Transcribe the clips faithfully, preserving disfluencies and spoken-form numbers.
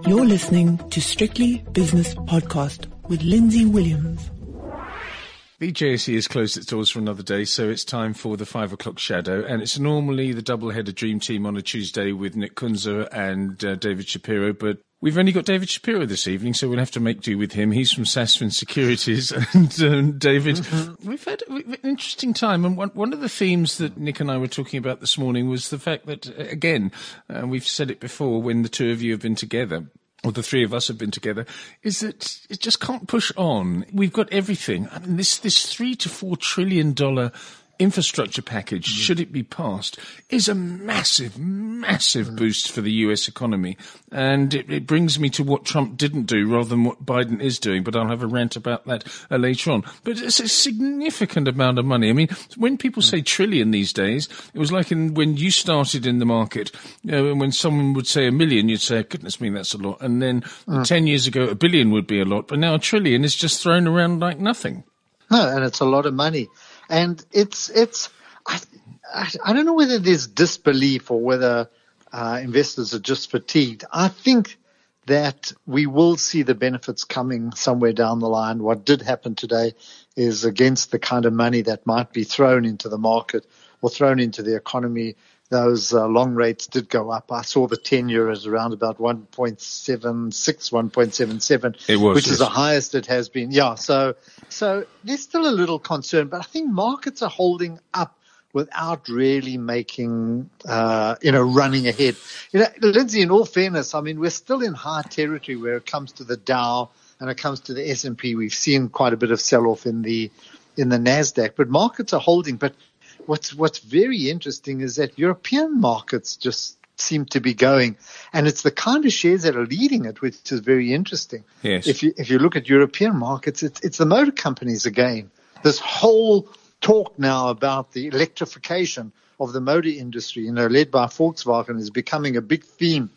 You're listening to Strictly Business Podcast with Lindsay Williams. The J S E has closed its doors for another day, so it's time for the five o'clock shadow. And it's normally the double-headed dream team on a Tuesday with Nick Kunze and uh, David Shapiro, but we've only got David Shapiro this evening, so we'll have to make do with him. He's from Sasfin Securities. And um, David, mm-hmm. we've had an interesting time. And one, one of the themes that Nick and I were talking about this morning was the fact that, again, uh, we've said it before when the two of you have been together, or the three of us have been together, is that it just can't push on. We've got everything. I mean, this, this three to four trillion dollar infrastructure package, mm-hmm. should it be passed, is a massive, massive mm-hmm. boost for the U S economy. And it, it brings me to what Trump didn't do rather than what Biden is doing, but I'll have a rant about that uh, later on. But it's a significant amount of money. I mean, when people say trillion these days, it was like in, when you started in the market, you know, and when someone would say a million, you'd say, goodness me, that's a lot. And then mm. ten years ago, a billion would be a lot, but now a trillion is just thrown around like nothing. No, and it's a lot of money. And it's, it's, I, I, I don't know whether there's disbelief or whether uh, investors are just fatigued. I think that we will see the benefits coming somewhere down the line. What did happen today is against the kind of money that might be thrown into the market or thrown into the economy. Those uh, long rates did go up. I saw the ten-year is around about one point seven six, one point seven seven, it was, which yes. is the highest it has been. Yeah, so so there's still a little concern, but I think markets are holding up without really making, uh, you know, running ahead. You know, Lindsay, in all fairness, I mean, we're still in high territory where it comes to the Dow and it comes to the S and P. We've seen quite a bit of sell-off in the in the NASDAQ, but markets are holding. But What's what's very interesting is that European markets just seem to be going, and it's the kind of shares that are leading it, which is very interesting. Yes. If you if you look at European markets, it's it's the motor companies again. This whole talk now about the electrification of the motor industry, you know, led by Volkswagen, is becoming a big theme,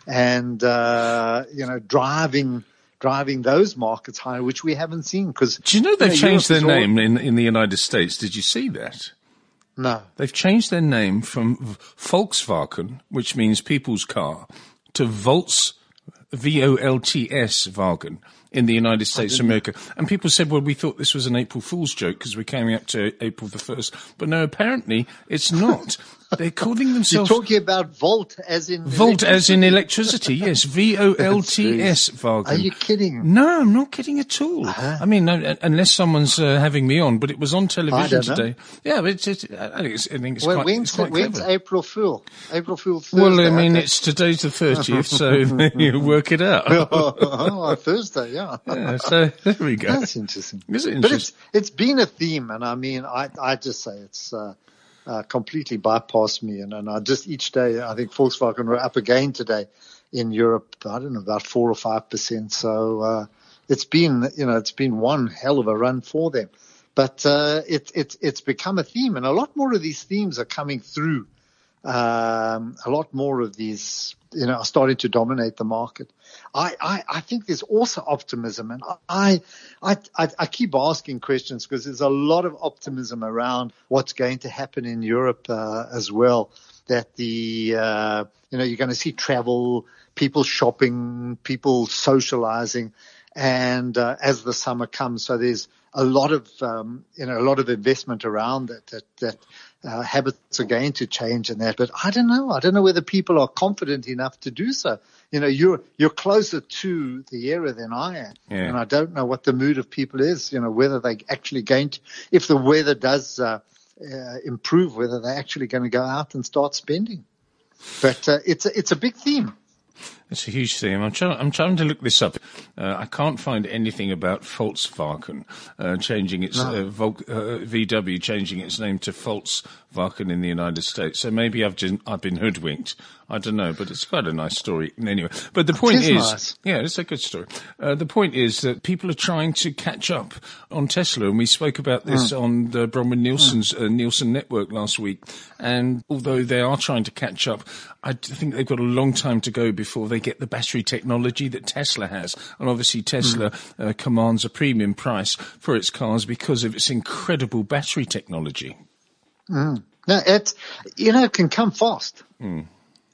and uh, you know, driving. driving those markets higher, which we haven't seen. Because do you know they've you know, changed Europe their all... name in in the United States? Did you see that? No. They've changed their name from Volkswagen, which means people's car, to Volts, V O L T S Wagen in the United States of America. And people said, well, we thought this was an April Fool's joke because we're coming up to April the first. But no, apparently it's not. They're calling themselves... You're talking about Volt as in... Volt as in electricity, yes. V O L T S Wagen. Are you kidding? No, I'm not kidding at all. Uh-huh. I mean, no, unless someone's uh, having me on, but it was on television today. Know. Yeah, but it's, it's, I think it's, I think it's well, quite, when's, it's quite when's clever. April Fool? April Fool Thursday. Well, I mean, it's today's the thirtieth, so you work it out. oh, Thursday, yeah. yeah. So there we go. That's interesting. Is it interesting? But it's, it's been a theme, and I mean, I, I just say it's, uh, Uh, completely bypassed me, and, and I just each day I think Volkswagen were up again today in Europe. I don't know, about four or five percent. So uh, it's been, you know, it's been one hell of a run for them. But uh, it's it's it's become a theme, and a lot more of these themes are coming through. Um, a lot more of these, you know, are starting to dominate the market. I, I, I think there's also optimism, and I, I, I, I keep asking questions because there's a lot of optimism around what's going to happen in Europe uh, as well. That the, uh, you know, you're going to see travel, people shopping, people socializing, and uh, as the summer comes, so there's a lot of, um, you know, a lot of investment around that, that, that uh, habits are going to change and that. But I don't know. I don't know whether people are confident enough to do so. You know, you're, you're closer to the era than I am. Yeah. And I don't know what the mood of people is, you know, whether they actually going to, if the weather does, uh, uh improve, whether they're actually going to go out and start spending. But, uh, it's a, it's a big theme. It's a huge theme. I'm trying, I'm trying to look this up. Uh, I can't find anything about Volkswagen uh, changing its no. uh, Vol- uh, V W changing its name to Volkswagen in the United States. So maybe I've just, I've been hoodwinked. I don't know, but it's quite a nice story anyway. But the point is, is, nice. yeah, it's a good story. Uh, the point is that people are trying to catch up on Tesla, and we spoke about this mm. on the Bronwyn Nielsen's uh, Nielsen Network last week. And although they are trying to catch up, I think they've got a long time to go before they get the battery technology that Tesla has. And obviously Tesla mm. uh, commands a premium price for its cars because of its incredible battery technology. Mm. No, it, you know, it can come fast. Mm.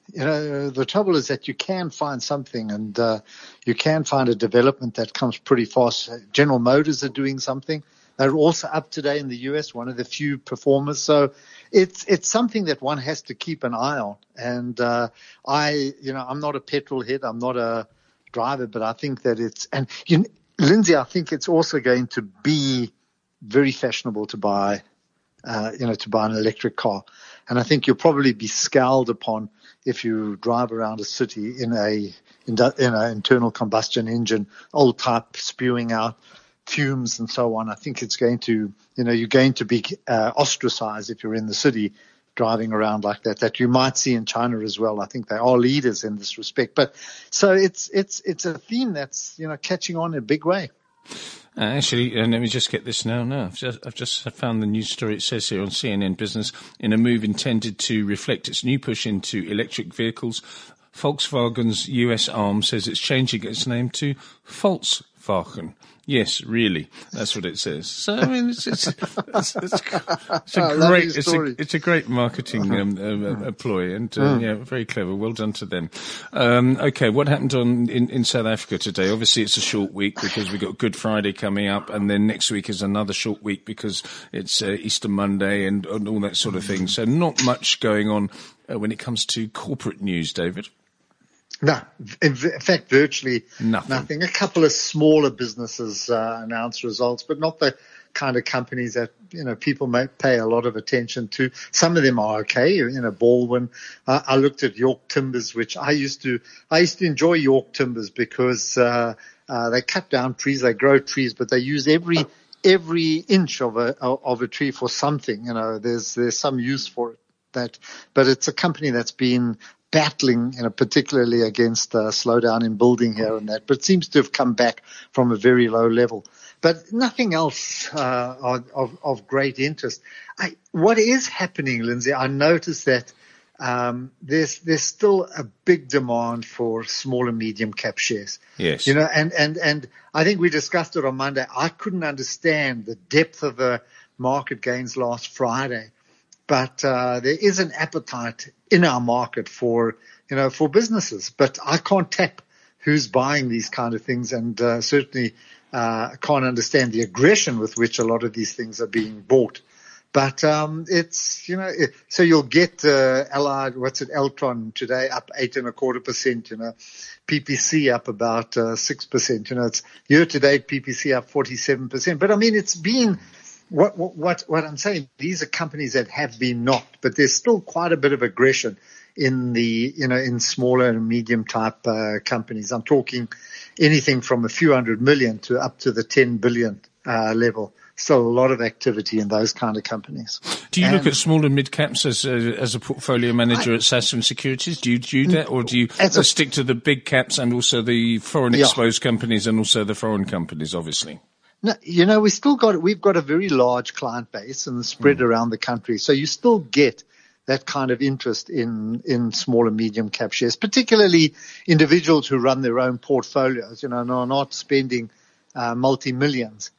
you know, the trouble is that you can find something, and uh, you can find a development that comes pretty fast. General Motors are doing something. They're also up today in the U S, one of the few performers. So it's it's something that one has to keep an eye on. And uh, I, you know, I'm not a petrol head. I'm not a driver, but I think that it's, and you know, Lindsay, I think it's also going to be very fashionable to buy, uh, you know, to buy an electric car. And I think you'll probably be scowled upon if you drive around a city in a in an internal combustion engine, old type, spewing out fumes and so on. I think it's going to, you know, you're going to be uh, ostracized if you're in the city driving around like that, that you might see in China as well. I think they are leaders in this respect. But so it's it's it's a theme that's, you know, catching on in a big way. Uh, actually, uh, let me just get this now. No, I've just, I've just found the news story. It says here on C N N Business, in a move intended to reflect its new push into electric vehicles, Volkswagen's U S arm says it's changing its name to Volkswagen. Yes, really. That's what it says. So, I mean, it's, it's, it's, it's, it's a great, it's a, it's a great marketing um, uh, uh, ploy, and uh, mm. yeah, very clever. Well done to them. Um, okay, what happened on in, in South Africa today? Obviously, it's a short week because we've got Good Friday coming up, and then next week is another short week because it's uh, Easter Monday and, and all that sort of thing. So, not much going on uh, when it comes to corporate news, David. No, in fact, virtually nothing. nothing. A couple of smaller businesses uh, announced results, but not the kind of companies that, you know, people may pay a lot of attention to. Some of them are okay. You know, Baldwin. Uh, I looked at York Timbers, which I used to, I used to enjoy York Timbers because uh, uh, they cut down trees, they grow trees, but they use every every inch of a of a tree for something. You know, there's there's some use for it. That, but it's a company that's been battling, you know, particularly against a slowdown in building here and that, but seems to have come back from a very low level. But nothing else uh, of, of great interest. I, what is happening, Lindsay, I noticed that um, there's there's still a big demand for small and medium cap shares. Yes. You know, and, and, and I think we discussed it on Monday. I couldn't understand the depth of the market gains last Friday. But uh, there is an appetite in our market for, you know, for businesses. But I can't tap who's buying these kind of things, and uh, certainly uh, can't understand the aggression with which a lot of these things are being bought. But um, it's, you know, it, so you'll get uh, Allied, what's it, Eltron today up eight and a quarter percent. You know, P P C up about uh, six percent. You know, it's year to date P P C up forty-seven percent. But I mean, it's been. What, what, what I'm saying, these are companies that have been knocked, but there's still quite a bit of aggression in the, you know, in smaller and medium type uh, companies. I'm talking anything from a few hundred million to up to the ten billion uh, level. Still a lot of activity in those kind of companies. Do you and look at small and mid caps as a, as a portfolio manager I, at Sasfin Securities? Do you do that, or do you a, stick to the big caps and also the foreign exposed yeah. companies and also the foreign companies, obviously? No, you know, we still got, we've got a very large client base and spread mm. around the country. So you still get that kind of interest in, in small and medium cap shares, particularly individuals who run their own portfolios, you know, and are not spending uh, multi-millions.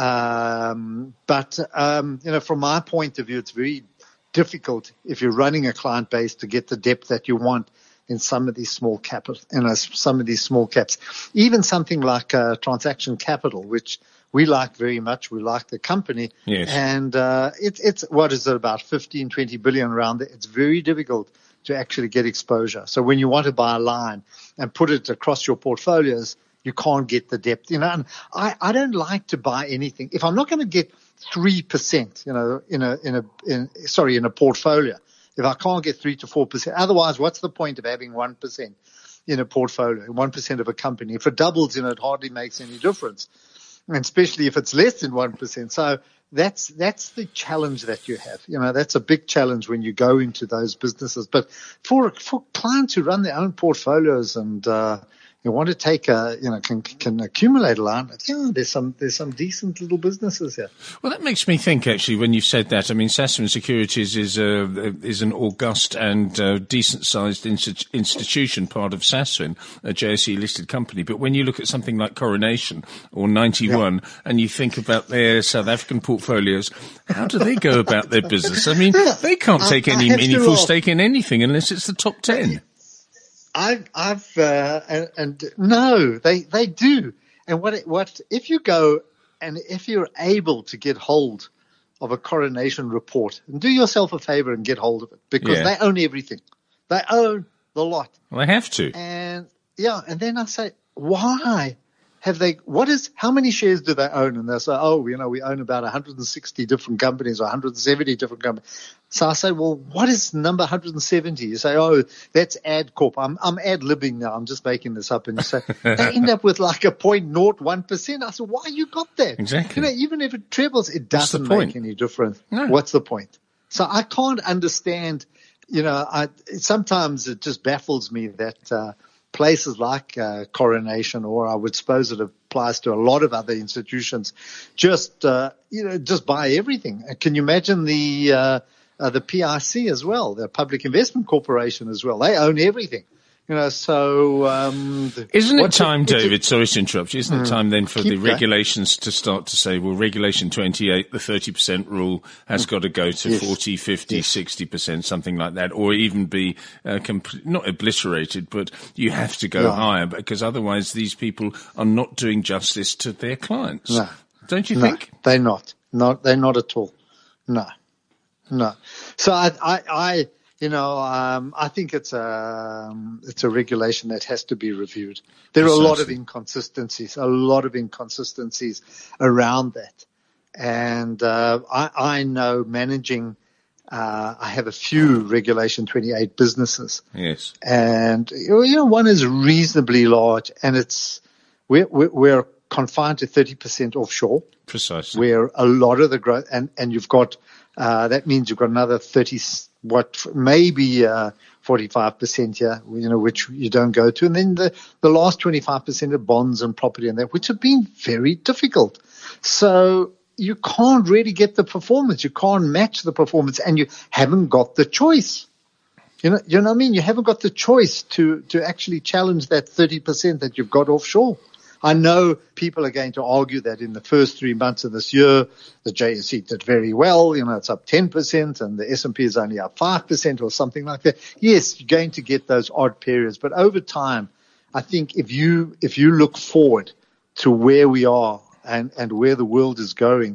Um, but, um, you know, from my point of view, it's very difficult if you're running a client base to get the depth that you want in some of these small capital, you know, some of these small caps. Even something like uh, Transaction Capital, which we like very much. We like the company. Yes. And uh, it's, it's, what is it, about fifteen, twenty billion around there. It's very difficult to actually get exposure. So when you want to buy a line and put it across your portfolios, you can't get the depth. You know, and I, I don't like to buy anything. If I'm not going to get three percent, you know, in a, in a, in, sorry, in a portfolio, if I can't get three to four percent, otherwise what's the point of having one percent in a portfolio, one percent of a company? If it doubles, you know, it hardly makes any difference. And especially if it's less than one percent. So that's, that's the challenge that you have. You know, that's a big challenge when you go into those businesses. But for, for clients who run their own portfolios and, uh, you want to take a, you know, can, can accumulate a line. Yeah, there's some, there's some decent little businesses here. Well, that makes me think, actually, when you've said that. I mean, Sasfin Securities is a, is an august and uh, decent-sized insti- institution, part of Sasfin, a J S E-listed company. But when you look at something like Coronation or ninety-one, yeah. and you think about their South African portfolios, how do they go about their business? I mean, they can't take any meaningful stake in anything unless it's the top ten. I've, I've, uh, and, and no, they, they do. And what, what, if you go and if you're able to get hold of a coronation report, and do yourself a favor and get hold of it, because Yeah. they own everything. They own the lot. Well, they have to. And yeah, and then I say, why have they, what is, how many shares do they own? And they say, oh, you know, we own about one hundred sixty different companies or one hundred seventy different companies. So I say, well, what is number one hundred seventy? You say, oh, that's AdCorp. I'm, I'm ad-libbing now. I'm just making this up. And you say, they end up with like a zero point zero one percent. I said, why you got that? Exactly. You know, even if it trebles, it What's the doesn't point? make any difference. No. What's the point? So I can't understand, you know, I, sometimes it just baffles me that, uh, places like uh, Coronation, or I would suppose it applies to a lot of other institutions, just uh, you know, just buy everything. Can you imagine the uh, uh, the P I C as well, the Public Investment Corporation as well? They own everything, you know. So um, isn't it what's time, it, David? it, Sorry to interrupt you. Isn't it time then for Keep the going. regulations to start to say, well, Regulation twenty-eight, the thirty percent rule has got to go to Yes. forty, fifty, Yes. sixty percent, something like that, or even be uh, compl- not obliterated, but you have to go No. higher, because otherwise these people are not doing justice to their clients. No. Don't you no, think? they're not. Not they're not at all. No, no. So I, I, I you know, um, I think it's a um, it's a regulation that has to be reviewed. There are a lot of Precisely. inconsistencies, a lot of inconsistencies around that, and uh, I, I know managing. Uh, I have a few Regulation twenty-eight businesses, Yes. and you know, one is reasonably large, and it's we're we're, we're confined to thirty percent offshore, Precisely. where a lot of the growth, and, and you've got, uh, that means you've got another thirty, what, maybe, uh, forty-five percent here, you know, which you don't go to. And then the, the last twenty-five percent of bonds and property and that, which have been very difficult. So you can't really get the performance. You can't match the performance, and you haven't got the choice. You know, you know what I mean? You haven't got the choice to, to actually challenge that thirty percent that you've got offshore. I know people are going to argue that in the first three months of this year, the J S E did very well. You know, it's up ten percent and the S and P is only up five percent or something like that. Yes, you're going to get those odd periods, but over time, I think if you, if you look forward to where we are and, and where the world is going,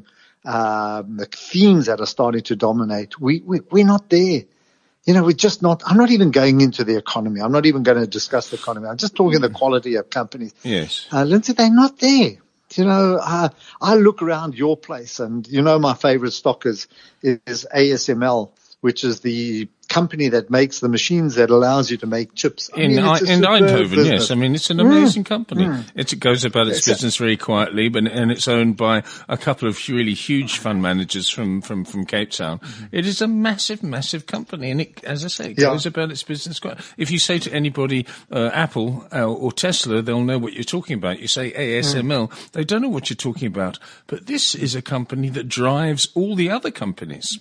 um, the themes that are starting to dominate, we, we, we're not there. You know, we're just not, I'm not even going into the economy. I'm not even going to discuss the economy. I'm just talking the quality of companies. Yes. Uh, Lindsay, they're not there. You know, uh, I look around your place, and you know, my favorite stock is, is A S M L, which is the company that makes the machines that allows you to make chips. I In, mean, it's a in superb Eindhoven, business. yes. I mean, it's an amazing Mm, company. mm. It, it goes about its It's a- business very quietly, but and it's owned by a couple of really huge fund managers from, from, from Cape Town. Mm-hmm. It is a massive, massive company, and it, as I say, it Yeah. goes about its business quiet. If you say to anybody, uh, Apple uh, or Tesla, they'll know what you're talking about. You say A S M L, Mm. they don't know what you're talking about. But this is a company that drives all the other companies.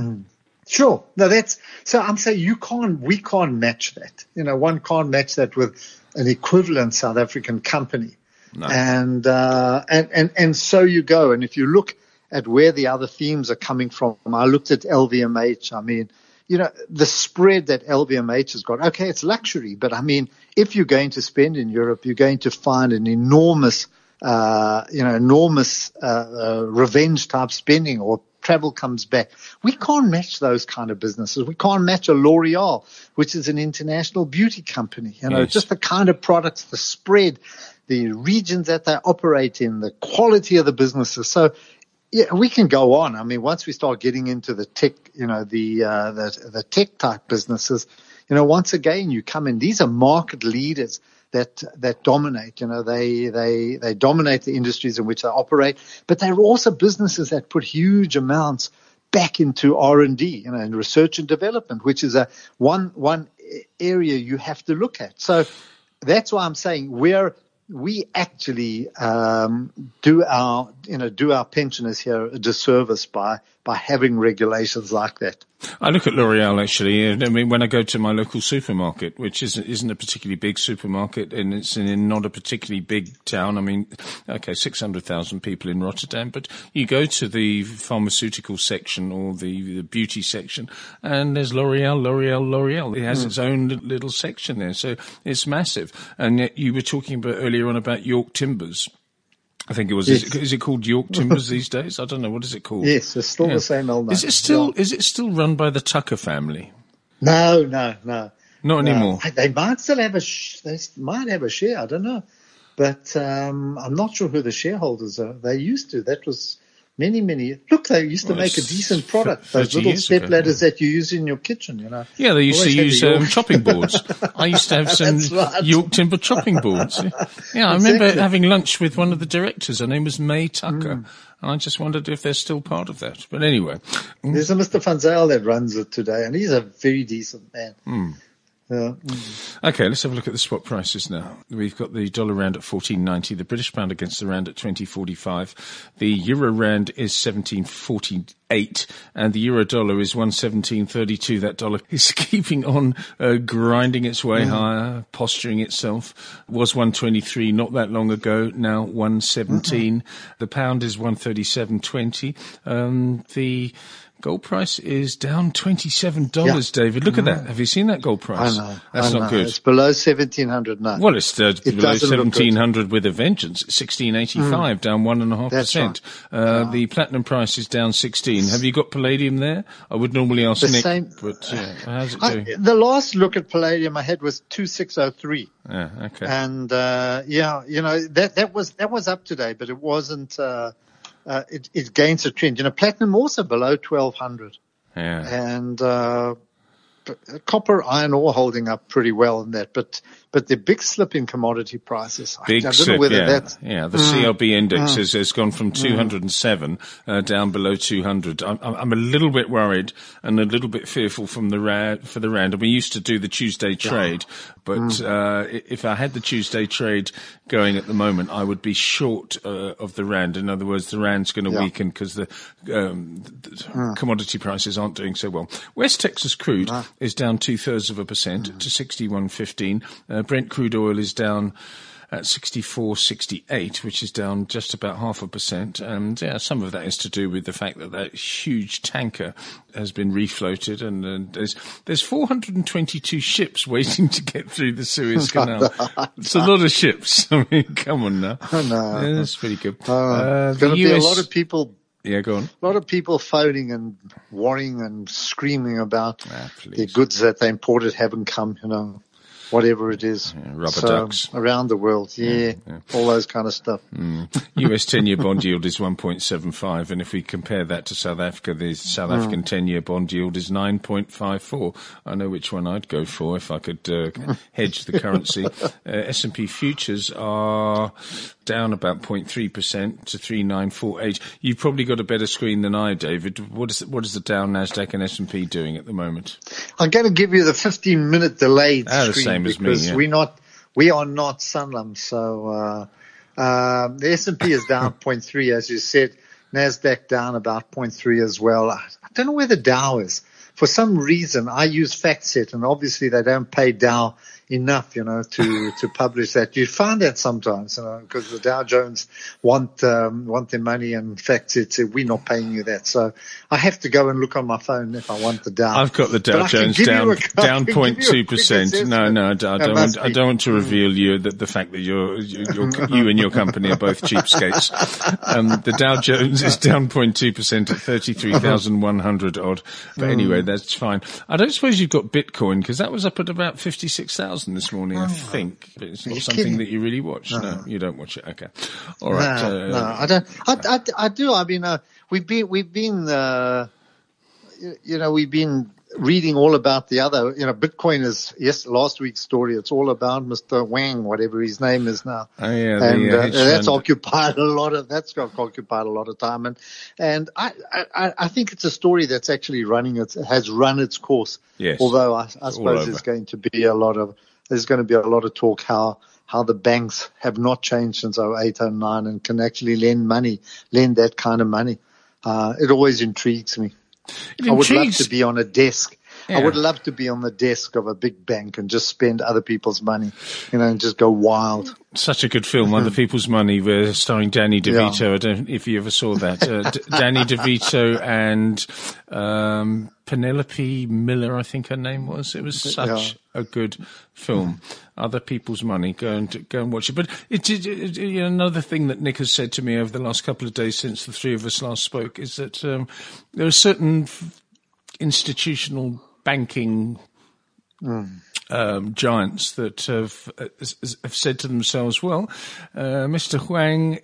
Sure. No, that's, so I'm saying you can't, we can't match that. You know, one can't match that with an equivalent South African company. No. And, uh, and, and, and so you go. And if you look at where the other themes are coming from, I looked at L V M H. I mean, you know, the spread that L V M H has got, okay, it's luxury, but I mean, if you're going to spend in Europe, you're going to find an enormous, uh, you know, enormous, uh, uh, revenge type spending, or travel comes back. We can't match those kind of businesses. We can't match a L'Oreal, which is an international beauty company. You know, Yes. just the kind of products, the spread, the regions that they operate in, the quality of the businesses. So, yeah, we can go on. I mean, once we start getting into the tech, you know, the uh, the, the tech type businesses, you know, once again, you come in. These are market leaders that that dominate. You know, they they they dominate the industries in which they operate, but they're also businesses that put huge amounts back into R and D, you know, and research and development, which is a one one area you have to look at. So that's why I'm saying we're we actually um, do our you know do our pensioners here a disservice by by having regulations like that. I look at L'Oreal actually. I mean, when I go to my local supermarket, which isn't, isn't a particularly big supermarket, and it's in not a particularly big town. I mean, okay, six hundred thousand people in Rotterdam, but you go to the pharmaceutical section or the, the beauty section, and there's L'Oreal, L'Oreal, L'Oreal. It has mm. its own little section there, so it's massive. And yet you were talking about earlier on about York Timbers. I think it was. Yes. Is, it, is it called York Timbers these days? I don't know. What is it called? Yes, it's still yeah. the same old name. Is it still? Yeah. Is it still run by the Tucker family? No, no, no. Not no. anymore. They might still have a. Sh- they might have a share. I don't know, but um, I'm not sure who the shareholders are. They used to. That was many, many. Look, they used to well, make a decent product. Those little step ago, ladders yeah. that you use in your kitchen. You know. Yeah, they used to use um, chopping boards. I used to have some right. York Timber chopping boards. Yeah, I exactly. remember having lunch with one of the directors. Her name was May Tucker. Mm. And I just wondered if they're still part of that. But anyway. There's a Mister Van Zyl that runs it today, and he's a very decent man. Mm. Yeah. Okay, let's have a look at the spot prices now. We've got the dollar rand at fourteen ninety, the British pound against the rand at twenty forty-five, the euro rand is seventeen forty-eight, and the euro dollar is one seventeen thirty-two. That dollar is keeping on uh, grinding its way mm. higher, posturing itself. Was one twenty-three not that long ago, now one seventeen. Mm-hmm. The pound is one thirty-seven twenty. Um, the gold price is down twenty-seven dollars, yeah. David. Look mm. at that. Have you seen that gold price? I know. That's I know. not good. It's below seventeen hundred now. Well, it's uh, it below seventeen hundred with a vengeance. sixteen eighty-five, mm. down one point five percent. Right. Uh, wow. The platinum price is down sixteen. Have you got palladium there? I would normally ask the Nick, same, but uh, how's it I, doing? The last look at palladium I had was two six oh three. Yeah, okay. And, uh, yeah, you know, that, that was, that was up today, but it wasn't, uh, uh, it, it gains a trend. You know, platinum also below twelve hundred. Yeah. And, uh, copper, iron ore holding up pretty well in that, but, but the big slip in commodity prices. Big I, I don't slip, know whether yeah. that's, yeah, the mm, C R B index mm, has, has gone from two hundred seven, mm. uh, down below two hundred. I'm, I'm a little bit worried and a little bit fearful from the rand, for the rand. And we used to do the Tuesday trade, yeah. but, mm. uh, if I had the Tuesday trade going at the moment, I would be short, uh, of the rand. In other words, the rand's going to yeah. weaken because the, um, the mm. commodity prices aren't doing so well. West Texas crude no. is down two thirds of a percent mm. to sixty-one fifteen. Uh, Brent crude oil is down at sixty-four sixty-eight, which is down just about half a percent. And yeah, some of that is to do with the fact that that huge tanker has been refloated, and, and there's there's four hundred twenty-two ships waiting to get through the Suez Canal. It's a lot of ships. I mean, come on now. Oh, no. Yeah, that's pretty good. Uh, uh, there's going to be a lot of people. Yeah, go on. A lot of people phoning and worrying and screaming about ah, the goods that they imported haven't come, you know, whatever it is. Yeah, rubber so, ducks. Around the world, yeah, yeah, yeah. all those kind of stuff. Mm. U S ten-year bond yield is one point seven five, and if we compare that to South Africa, the South mm. African ten-year bond yield is nine point five four. I know which one I'd go for if I could uh, hedge the currency. Uh, S and P futures are down about zero point three percent to three nine four eight. You've probably got a better screen than I, David. What is, what is the Dow, Nasdaq and S and P doing at the moment? I'm going to give you the fifteen minute delayed ah, screen the same as because me, yeah. we're not, we are not Sanlam. So, uh, uh, the S and P is down zero point three, as you said. Nasdaq down about zero point three as well. I, I don't know where the Dow is. For some reason, I use FactSet, and obviously they don't pay Dow enough, you know, to, to publish that. You find that sometimes, you know, because the Dow Jones want, um, want their money, and FactSet say, we're not paying you that. So I have to go and look on my phone if I want the Dow. I've got the Dow Jones down, a, down zero point two percent. No, no, I don't, I don't want, I don't want to reveal you the, the fact that you're, you're, you and your company are both cheapskates. Um, the Dow Jones is down zero point two percent at thirty-three thousand one hundred odd. But anyway, that's fine. I don't suppose you've got Bitcoin, because that was up at about fifty-six thousand this morning, I think. But it's not something kidding? that you really watch. No. no, you don't watch it. Okay. All no, right. Uh, no, I don't. I, I, I do. I mean, uh, we've been, we've been, uh, you know, we've been reading all about the other, you know, Bitcoin is, yes, last week's story. It's all about Mister Wang, whatever his name is now. Oh, yeah. And the, uh, uh, that's occupied a lot of, that's got occupied a lot of time. And, and I, I, I think it's a story that's actually running its, has run its course. Yes. Although I, I suppose there's going to be a lot of, there's going to be a lot of talk how, how the banks have not changed since oh eight, oh nine and can actually lend money, lend that kind of money. Uh, it always intrigues me. It I would love intrigues- to be on a desk. Yeah. I would love to be on the desk of a big bank and just spend other people's money, you know, and just go wild. Such a good film, Other People's Money, where starring Danny DeVito. Yeah. I don't know if you ever saw that. Uh, D- Danny DeVito and um, Penelope Miller, I think her name was. It was such Yeah. a good film. Other People's Money. Go and go and watch it. But it, it, it, you know, another thing that Nick has said to me over the last couple of days since the three of us last spoke is that um, there are certain f- institutional banking Mm. Um, giants that have, uh, have said to themselves, well, uh, Mister Huang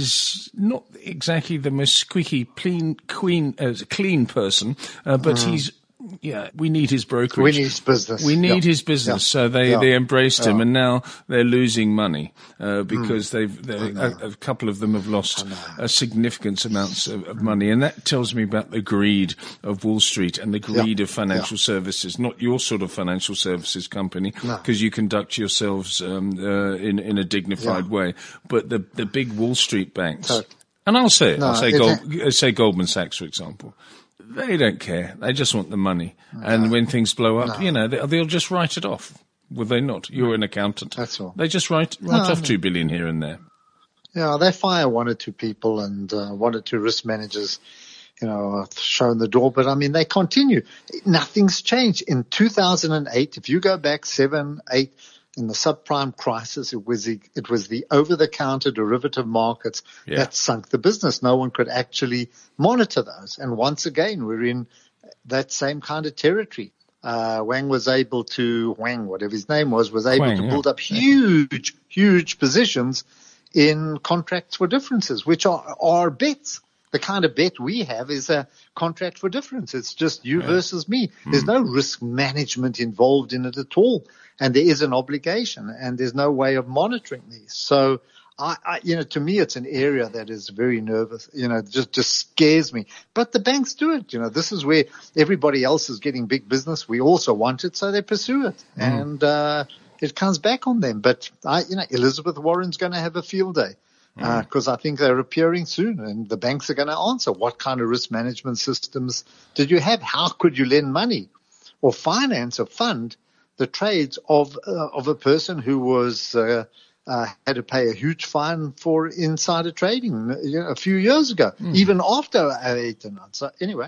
is not exactly the most squeaky, clean, queen, uh, clean person, uh, but mm. he's, yeah, we need his brokerage. We need his business. We need yeah. his business. Yeah. So they, yeah. they embraced yeah. him, and now they're losing money uh, because mm. they've they, a, a couple of them have lost a significant amounts of, of money, and that tells me about the greed of Wall Street and the greed yeah. of financial yeah. services. Not your sort of financial services company, because no. you conduct yourselves um, uh, in in a dignified yeah. way, but the the big Wall Street banks. So, and I'll say it. no, I'll say, it Gold, say Goldman Sachs, for example. They don't care. They just want the money. No. And when things blow up, no. you know, they, they'll just write it off. Will they not? You're an accountant. That's all. They just write, write no, off two billion here and there. Yeah, they fire one or two people and uh, one or two risk managers, you know, shown the door. But I mean, they continue. Nothing's changed. In two thousand eight, if you go back seven, eight, in the subprime crisis, it was the, it was the over-the-counter derivative markets yeah. that sunk the business. No one could actually monitor those. And once again, we're in that same kind of territory. Uh, Wang was able to, Wang, whatever his name was, was able Wang, to yeah. build up huge, huge positions in contracts for differences, which are, are bets. The kind of bet we have is a contract for difference. It's just you yeah. versus me. Mm. There's no risk management involved in it at all. And there is an obligation, and there's no way of monitoring these. So, I, I, you know, to me, it's an area that is very nervous, you know, just, just scares me. But the banks do it. You know, this is where everybody else is getting big business. We also want it, so they pursue it. Mm. And, uh, it comes back on them. But I, you know, Elizabeth Warren's going to have a field day. Because uh, I think they're appearing soon, and the banks are going to answer. What kind of risk management systems did you have? How could you lend money or finance or fund the trades of uh, of a person who was uh, uh, had to pay a huge fine for insider trading you know, a few years ago, mm. even after eight and nine. So anyway,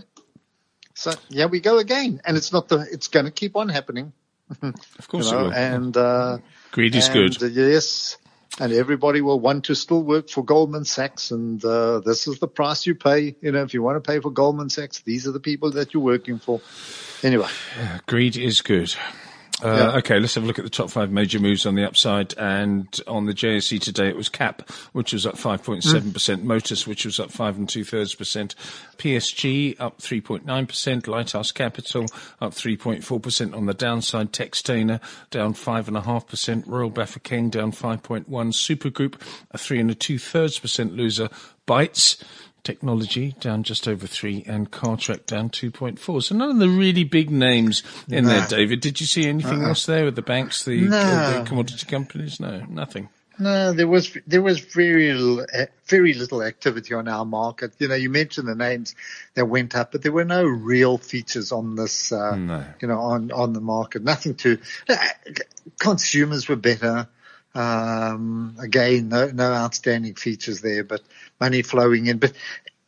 so yeah, we go again, and it's not the. It's going to keep on happening. Of course, you know, it will. And uh, greed is and, good. Uh, yes. And everybody will want to still work for Goldman Sachs, and uh, this is the price you pay. You know, if you want to pay for Goldman Sachs, these are the people that you're working for. Anyway. Yeah, greed is good. Uh, yeah. Okay, let's have a look at the top five major moves on the upside. And on the J S E today, it was C A P, which was up five point seven percent. Mm. Motus, which was up five and two thirds percent. P S G up three point nine percent. Lighthouse Capital up three point four percent on the downside. Textainer down five and a half percent. Royal Bafokeng down five point one. Supergroup a three and a two thirds percent loser. Bytes Technology down just over three, and Cartrack down two point four. So none of the really big names in no. there, David. Did you see anything uh-uh. else there with the banks, the, no. uh, the commodity companies? No, nothing. No, there was there was very little, very little activity on our market. You know, you mentioned the names that went up, but there were no real features on this. Uh, no. You know, on on the market. Nothing to. Uh, consumers were better. Um, again, no, no outstanding features there, but money flowing in. But,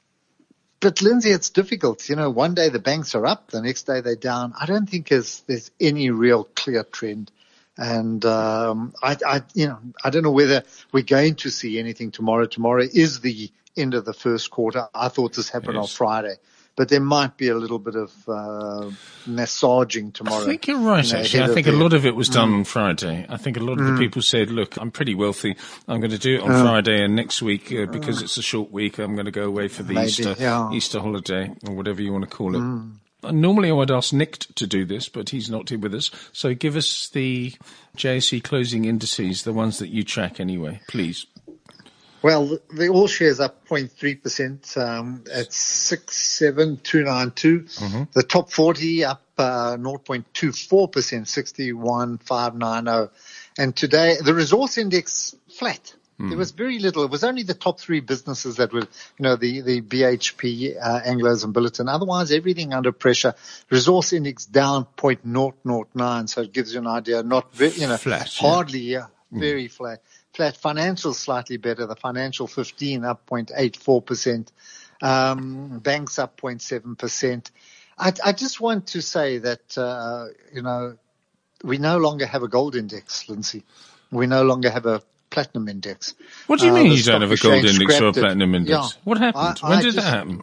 but Lindsay, it's difficult. You know, one day the banks are up, the next day they're down. I don't think there's, there's any real clear trend. And, um, I, I, you know, I don't know whether we're going to see anything tomorrow. Tomorrow is the end of the first quarter. I thought this happened yes. on Friday. But there might be a little bit of uh, massaging tomorrow. I think you're right, you know, actually. I think a the, lot of it was done mm. on Friday. I think a lot of mm. the people said, look, I'm pretty wealthy. I'm going to do it on uh, Friday, and next week, uh, because it's a short week, I'm going to go away for the maybe, Easter yeah. Easter holiday, or whatever you want to call it. Mm. Normally I would ask Nick to do this, but he's not here with us. So give us the J S E closing indices, the ones that you track anyway, please. Well, the all shares up zero point three percent um, at six seven two nine two. Mm-hmm. The top forty up uh, zero point two four percent, sixty-one five ninety. And today, the resource index flat. Mm. There was very little. It was only the top three businesses that were, you know, the, the B H P, uh, Anglos and Billiton. Otherwise, everything under pressure. Resource index down zero point zero zero nine. So it gives you an idea. Not very, you know, flat, hardly, yeah, yeah very mm. flat. Flat. Financial slightly better. The financial fifteen up zero point eight four percent. Um, banks up zero point seven percent. I, I just want to say that, uh, you know, we no longer have a gold index, Lindsay. We no longer have a platinum index. What do you uh, mean you don't have a gold index or a platinum it. index? Yeah. What happened? I, when I did just, that happen?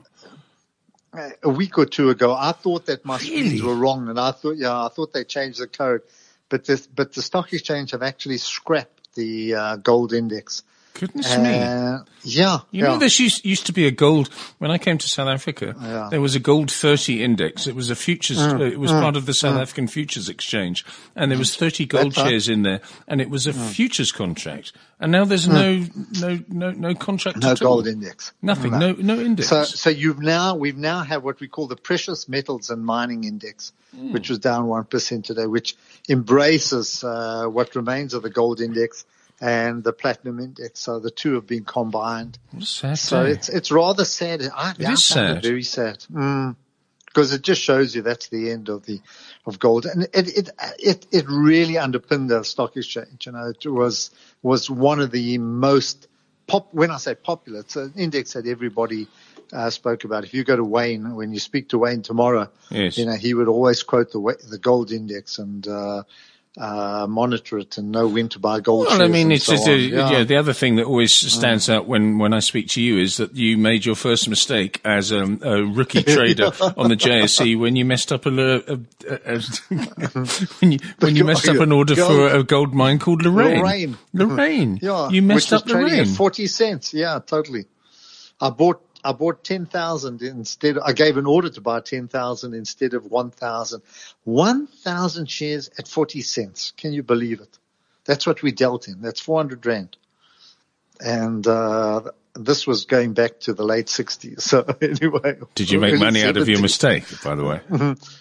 A week or two ago, I thought that my really? screens were wrong, and I thought, yeah, I thought they changed the code, but this, but the stock exchange have actually scrapped the uh, gold index. Goodness uh, me. Yeah. You yeah. know, there used, used to be a gold, when I came to South Africa, yeah. there was a gold thirty index. It was a futures, mm, uh, it was mm, part of the South mm. African Futures Exchange. And there was thirty gold That's shares right. in there. And it was a mm. futures contract. And now there's no, no, no, no contract no at all. gold index. Nothing. No, no, no index. So, so you've now, we've now have what we call the precious metals and mining index, mm. which was down one percent today, which embraces, uh, what remains of the gold index and the platinum index. So the two have been combined. What a sad so day. it's, it's rather sad. I, It I is sad. It very sad. Mm. Because it just shows you that's the end of the, of gold. And it, it, it, it really underpinned the stock exchange. You know, it was, was one of the most pop, when I say popular, it's an index that everybody, uh, spoke about. If you go to Wayne, when you speak to Wayne tomorrow, yes. you know, he would always quote the, the gold index and, uh, uh, monitor it and know when to buy gold well, shares. I mean, it's so just a, yeah. yeah. The other thing that always stands mm. out when, when I speak to you is that you made your first mistake as a, a rookie trader on the J S E when you messed up a, a, a, a when you when you messed up an order gold. for a gold mine called Lorraine. Lorraine, Lorraine. yeah, you messed which up was trading Lorraine. at forty cents. Yeah, totally. I bought. I bought ten thousand instead. I gave an order to buy ten thousand instead of one thousand. one thousand shares at forty cents. Can you believe it? That's what we dealt in. That's four hundred rand. And, uh, this was going back to the late sixties. So anyway. Did you make money out of your mistake, by the way?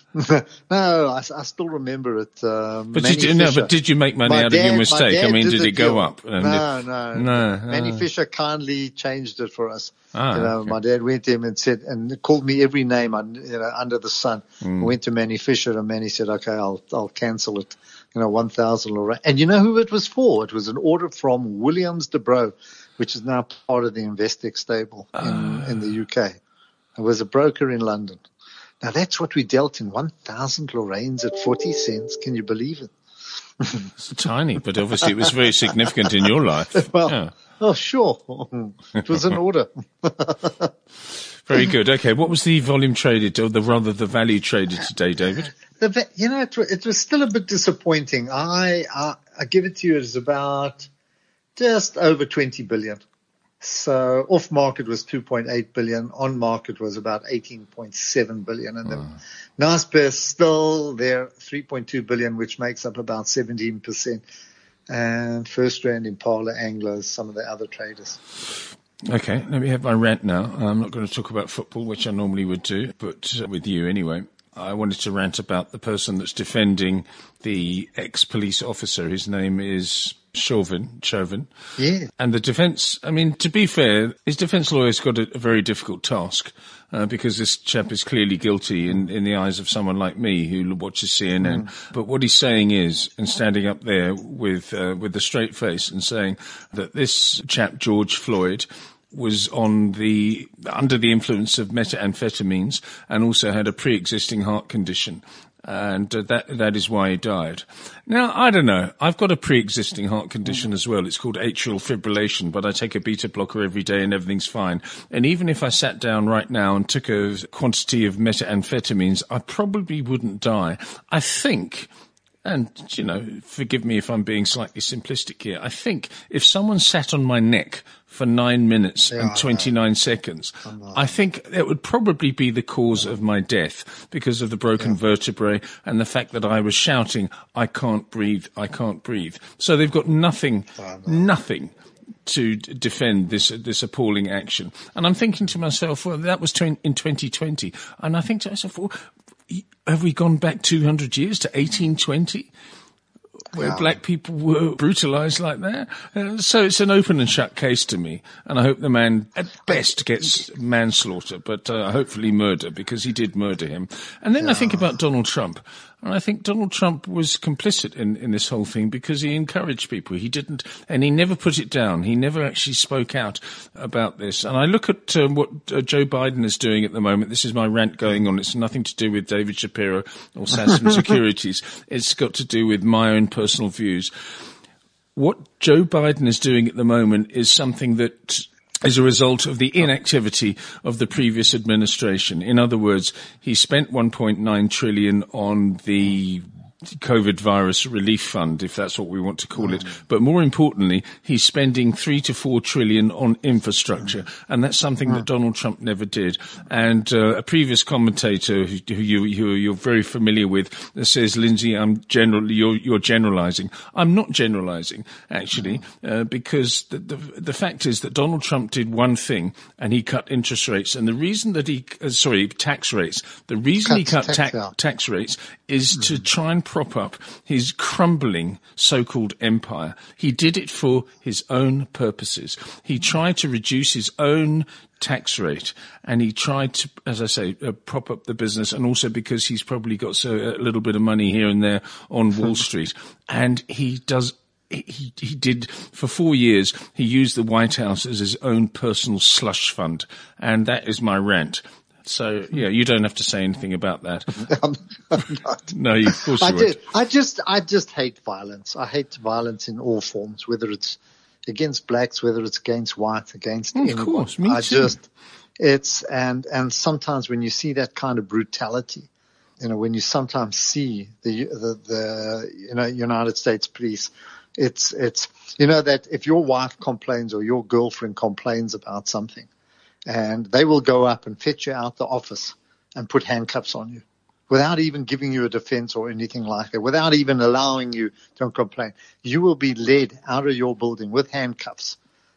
No, I, I still remember it. Um, but did you, no, but did you make money my out dad, of your mistake? I mean, did, did it go deal. up? And no, it, no, no. Manny uh, Fisher kindly changed it for us. Ah, you know, okay. my dad went to him and said, and called me every name you know, under the sun. Mm. I went to Manny Fisher and Manny said, okay, I'll, I'll cancel it. You know, one thousand Lorraine. And you know who it was for? It was an order from Williams de Bro, which is now part of the Investec stable in, uh. in the U K. It was a broker in London. Now that's what we dealt in, one thousand Lorraines at forty cents. Can you believe it? It's tiny, but obviously it was very significant in your life. Well, yeah. Oh, sure. It was an order. Very good. Okay. What was the volume traded, or the rather the value traded today, David? The, you know, it, it was still a bit disappointing. I, I, I give it to you as about just over twenty billion. So off market was two point eight billion. On market was about eighteen point seven billion. And the oh. Naspers still there, three point two billion, which makes up about seventeen percent. And First Rand, Impala, Anglos, some of the other traders. Okay, let me have my rant now. I'm not going to talk about football, which I normally would do, but uh, with you anyway. I wanted to rant about the person that's defending the ex-police officer. His name is Chauvin. Chauvin. Yeah. And the defence, I mean, to be fair, his defence lawyer's got a, a very difficult task uh, because this chap is clearly guilty in, in the eyes of someone like me who watches C N N. Mm. But what he's saying is, and standing up there with uh, with a straight face and saying that this chap, George Floyd, was on the under the influence of methamphetamines and also had a pre-existing heart condition, and uh, that that is why he died. Now, I don't know. I've got a pre-existing heart condition as well. It's called atrial fibrillation, but I take a beta blocker every day and everything's fine. And even if I sat down right now and took a quantity of methamphetamines, I probably wouldn't die. I think. And, you know, forgive me if I'm being slightly simplistic here. I think if someone sat on my neck for nine minutes yeah, and twenty-nine seconds, I think it would probably be the cause of my death because of the broken yeah. vertebrae and the fact that I was shouting, I can't breathe, I can't breathe. So they've got nothing, oh, no. nothing to defend this this appalling action. And I'm thinking to myself, well, that was in twenty twenty. And I think to myself, well, have we gone back two hundred years to eighteen twenty? where yeah. black people were brutalized like that. Uh, so it's an open and shut case to me. And I hope the man at best gets manslaughter, but uh, hopefully murder, because he did murder him. And then yeah. I think about Donald Trump. And I think Donald Trump was complicit in, in this whole thing because he encouraged people. He didn't, and he never put it down. He never actually spoke out about this. And I look at um, what uh, Joe Biden is doing at the moment. This is my rant going on. It's nothing to do with David Shapiro or Sasson Securities. It's got to do with my own personal views. What Joe Biden is doing at the moment is something that as a result of the inactivity of the previous administration. In other words, he spent one point nine trillion dollars on the COVID virus relief fund, if that's what we want to call it. But more importantly, he's spending three to four trillion on infrastructure. And that's something that Donald Trump never did. And uh, a previous commentator who, who, you, who you're very familiar with says, Lindsay, I'm generally, you're, you're generalizing. I'm not generalizing, actually, uh, because the, the, the fact is that Donald Trump did one thing and he cut interest rates. And the reason that he, uh, sorry, tax rates, the reason he cut tax, ta- tax rates is mm. to try and prop up his crumbling so-called empire. He did it for his own purposes. He tried to reduce his own tax rate, and he tried to, as I say, uh, prop up the business, and also because he's probably got so a little bit of money here and there on Wall Street. And he does He, he did, for four years, he used the White House as his own personal slush fund. And that is my rant. So, yeah, you don't have to say anything about that. I'm, I'm not. No, you, of course you I won't. did. I just, I just hate violence. I hate violence in all forms, whether it's against blacks, whether it's against whites, against oh, anyone. Of course, me I too. just, it's, and, and sometimes when you see that kind of brutality, you know, when you sometimes see the, the, the, you know, United States police, it's, it's, you know, that if your wife complains or your girlfriend complains about something, and they will go up and fetch you out the office and put handcuffs on you without even giving you a defense or anything like that, without even allowing you to complain. You will be led out of your building with handcuffs,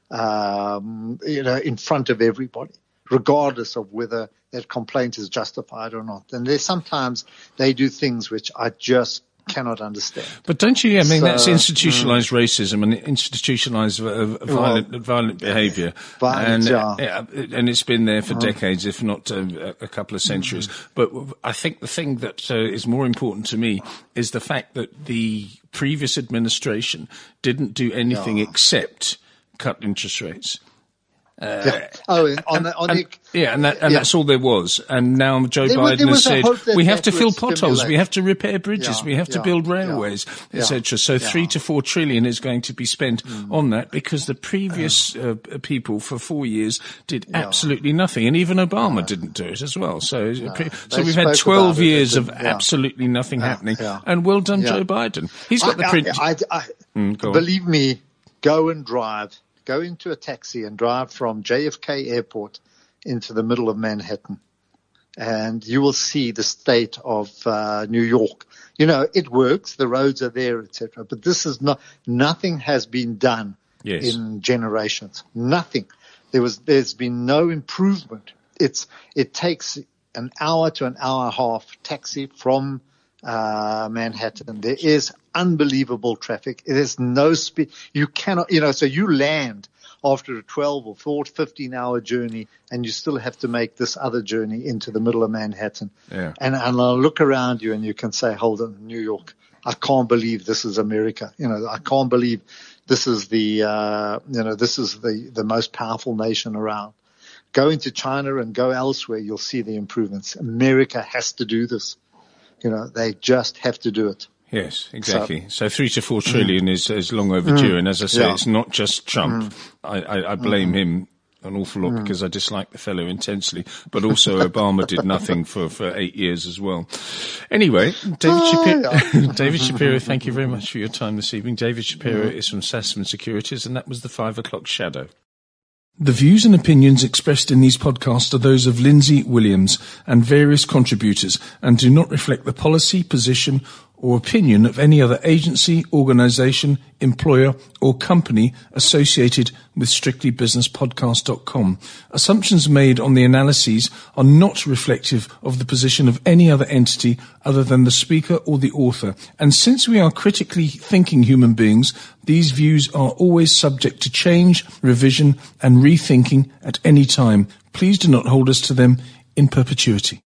um, you know, in front of everybody, regardless of whether that complaint is justified or not. And there's sometimes they do things which I just cannot understand. But don't you, I mean, so, that's institutionalized mm, racism and institutionalized uh, violent, well, violent behavior. Violent, and, yeah. uh, and it's been there for mm. decades, if not uh, a couple of centuries. Mm. But I think the thing that uh, is more important to me is the fact that the previous administration didn't do anything yeah. except cut interest rates. Uh, yeah. Oh, on the, on and, the, yeah, and, that, and yeah. that's all there was. And now Joe there Biden was, has said, we have to fill potholes, stimulate. we have to repair bridges, yeah, we have yeah, to build railways, yeah, et cetera. So yeah. three to four trillion is going to be spent mm. on that because the previous uh, people for four years did yeah. absolutely nothing. And even Obama no. didn't do it as well. So, no. so we've had twelve years of yeah. absolutely nothing yeah. happening. Yeah. And well done, yeah. Joe Biden. He's got I, the print. I, I, I, mm, believe me, go and drive. Go into a taxi and drive from J F K Airport into the middle of Manhattan, and you will see the state of uh, New York. You know, it works, the roads are there, et cetera. But this is not, nothing has been done yes. in generations. Nothing. There was, there's been no improvement. It's, it takes an hour to an hour and a half taxi from uh Manhattan. There is unbelievable traffic. There's no speed. You cannot, you know, so you land after a twelve or fourteen, fifteen hour journey and you still have to make this other journey into the middle of Manhattan. Yeah. And, and I'll look around you and you can say, hold on, New York, I can't believe this is America. You know, I can't believe this is the, uh, you know, this is the, the most powerful nation around. Go into China and go elsewhere. You'll see the improvements. America has to do this. You know, they just have to do it. Yes, exactly. So, so three to four trillion mm. is, is long overdue. Mm. And as I say, yeah. it's not just Trump. Mm. I, I, I blame mm. him an awful lot mm. because I dislike the fellow intensely. But also Obama did nothing for, for eight years as well. Anyway, David, oh, Shapiro, yeah. David Shapiro, thank you very much for your time this evening. David Shapiro mm. is from Sasson Securities, and that was the Five O'Clock Shadow. The views and opinions expressed in these podcasts are those of Lindsay Williams and various contributors and do not reflect the policy, position or opinion of any other agency, organisation, employer or company associated with strictly business podcast dot com. Assumptions made on the analyses are not reflective of the position of any other entity other than the speaker or the author. And since we are critically thinking human beings, these views are always subject to change, revision and rethinking at any time. Please do not hold us to them in perpetuity.